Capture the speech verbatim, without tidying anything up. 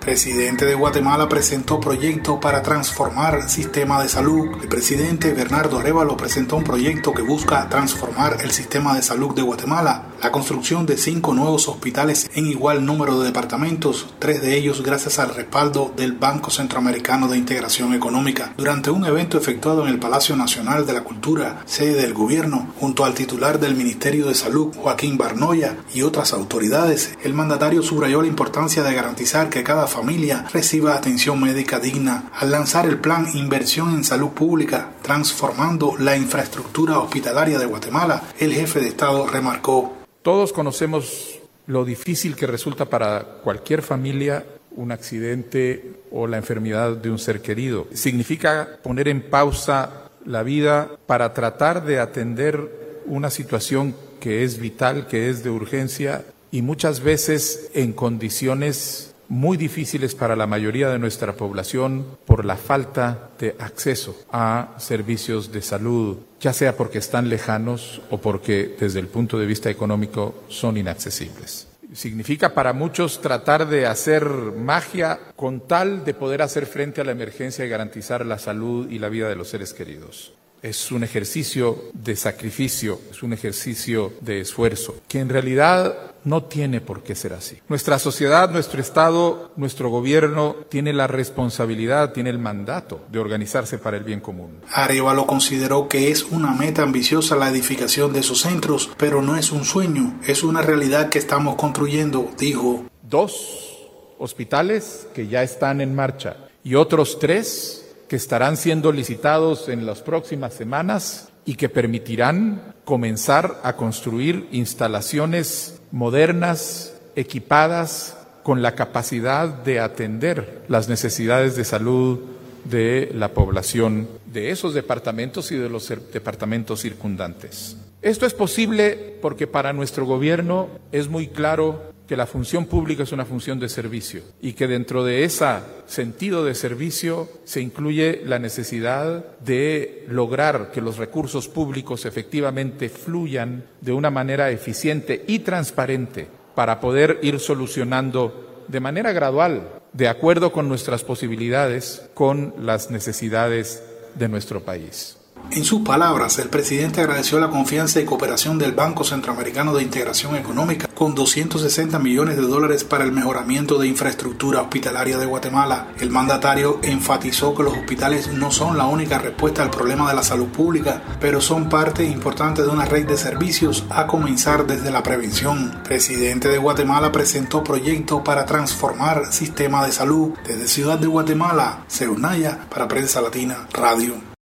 Presidente de Guatemala presentó proyecto para transformar sistema de salud. El presidente Bernardo Arévalo presentó un proyecto que busca transformar el sistema de salud de Guatemala. La construcción de cinco nuevos hospitales en igual número de departamentos, tres de ellos gracias al respaldo del Banco Centroamericano de Integración Económica. Durante un evento efectuado en el Palacio Nacional de la Cultura, sede del gobierno, junto al titular del Ministerio de Salud, Joaquín Barnoya, y otras autoridades, el mandatario subrayó la importancia de garantizar que cada familia reciba atención médica digna. Al lanzar el plan Inversión en Salud Pública, transformando la infraestructura hospitalaria de Guatemala, el jefe de Estado remarcó: todos conocemos lo difícil que resulta para cualquier familia un accidente o la enfermedad de un ser querido. Significa poner en pausa la vida para tratar de atender una situación que es vital, que es de urgencia y muchas veces en condiciones muy difíciles para la mayoría de nuestra población por la falta de acceso a servicios de salud, ya sea porque están lejanos o porque desde el punto de vista económico son inaccesibles. Significa para muchos tratar de hacer magia con tal de poder hacer frente a la emergencia y garantizar la salud y la vida de los seres queridos. Es un ejercicio de sacrificio, es un ejercicio de esfuerzo, que en realidad no tiene por qué ser así. Nuestra sociedad, nuestro Estado, nuestro gobierno tiene la responsabilidad, tiene el mandato de organizarse para el bien común. Arévalo consideró que es una meta ambiciosa la edificación de esos centros, pero no es un sueño, es una realidad que estamos construyendo, dijo. Dos hospitales que ya están en marcha y otros tres que estarán siendo licitados en las próximas semanas y que permitirán comenzar a construir instalaciones modernas, equipadas, con la capacidad de atender las necesidades de salud de la población de esos departamentos y de los departamentos circundantes. Esto es posible porque para nuestro gobierno es muy claro que la función pública es una función de servicio y que dentro de ese sentido de servicio se incluye la necesidad de lograr que los recursos públicos efectivamente fluyan de una manera eficiente y transparente para poder ir solucionando de manera gradual, de acuerdo con nuestras posibilidades, con las necesidades de nuestro país. En sus palabras, el presidente agradeció la confianza y cooperación del Banco Centroamericano de Integración Económica con doscientos sesenta millones de dólares para el mejoramiento de infraestructura hospitalaria de Guatemala. El mandatario enfatizó que los hospitales no son la única respuesta al problema de la salud pública, pero son parte importante de una red de servicios, a comenzar desde la prevención. El presidente de Guatemala presentó proyectos para transformar sistema de salud. Desde Ciudad de Guatemala, Seunaya, para Prensa Latina Radio.